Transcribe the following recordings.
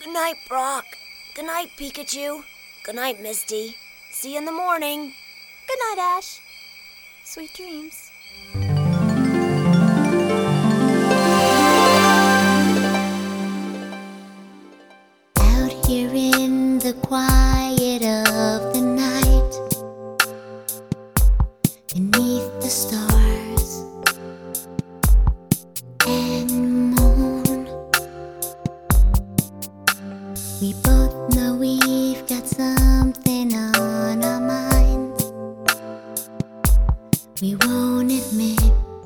Good night, Brock. Good night, Pikachu. Good night, Misty. See you in the morning. Good night, Ash. Sweet dreams. Out here in the quiet of the night, beneath the stars and moon, we both know we've got something on our minds we won't admit,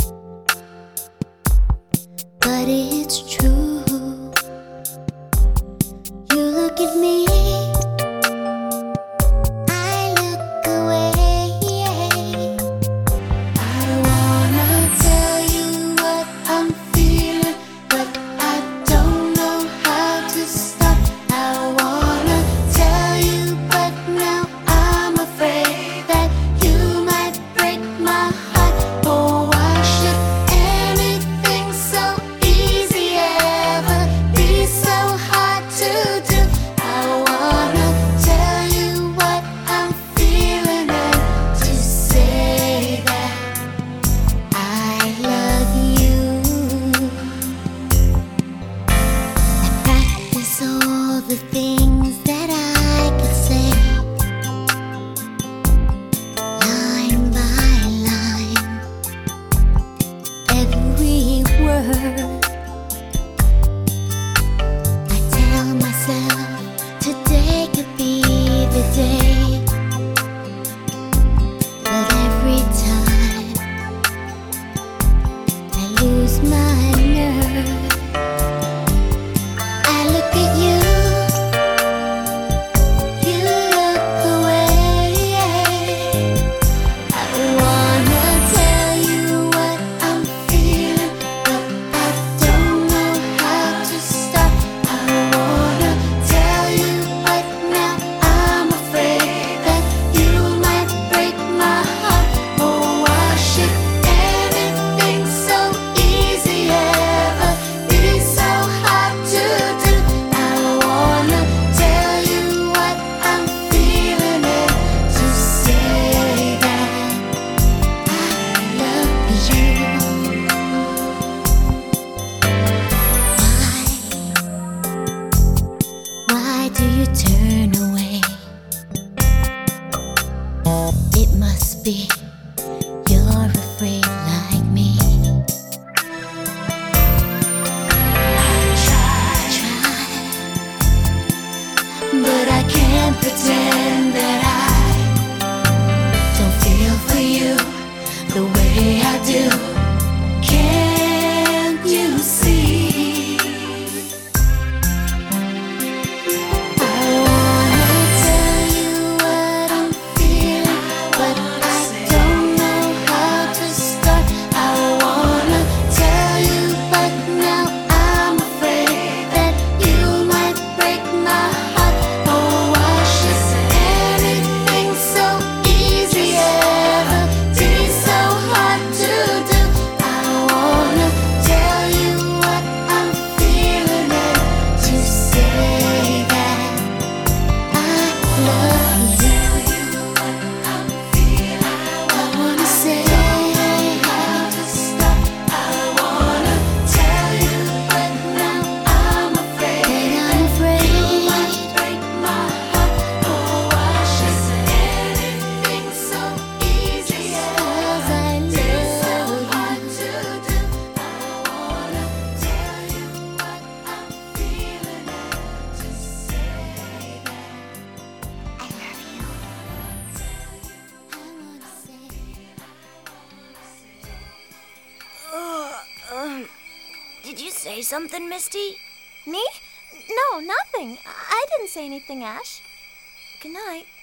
but it's true. You look at me, I look away. I wanna tell you what I'm feeling, but I don't know how to stop. I wanna tell you, but now I'm afraid that you might break my heart. Oh, why should anything so easy ever be so hard to do? I wanna tell you what I'm feeling and to say that I love you. I practice all the things that I could say, line by line, every word. I tell myself today could be the day, but every time I lose my nerve. I look at you, you look away. I wanna tell you what I'm feeling, but I don't know how to stop. I wanna tell you, but now I'm afraid that you might break my heart. Oh, why should anything so easy ever be so hard to do? I wanna tell you what I'm feeling and to say that I love you. Why do you turn away? It must be you're afraid like me. Try, but I can't pretend that I don't feel for you the way I do. Can't you see? I wanna tell you what I'm feeling, but I don't know how to start. I wanna tell you, but now I'm afraid that you might break my heart. Oh, why should anything so easy ever be so hard to do? I wanna tell you what I'm feeling and to say that I love you. I wanna say how to stop. I wanna tell you, but now I'm afraid you might break my heart. Oh, why should anything so easy ever be so hard to do? I wanna tell you what I'm feeling and to say that I love you. I wanna say. Did you say something, Misty? Me? No, nothing. I didn't say anything, Ash. Good night.